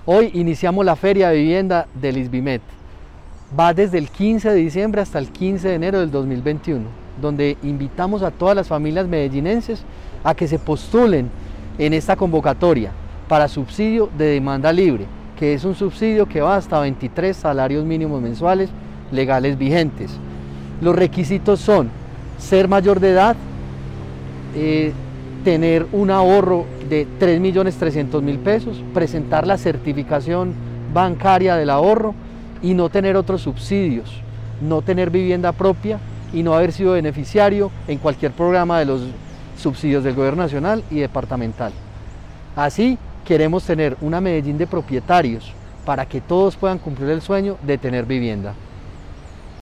Hoy iniciamos la Feria de Vivienda del ISVIMED. Va desde el 15 de diciembre hasta el 15 de enero del 2021, donde invitamos a todas las familias medellinenses a que se postulen en esta convocatoria para subsidio de demanda libre, que es un subsidio que va hasta 23 salarios mínimos mensuales legales vigentes. Los requisitos son ser mayor de edad, tener un ahorro de 3.300.000 pesos, presentar la certificación bancaria del ahorro y no tener otros subsidios, no tener vivienda propia y no haber sido beneficiario en cualquier programa de los subsidios del gobierno nacional y departamental. Así queremos tener una Medellín de propietarios para que todos puedan cumplir el sueño de tener vivienda.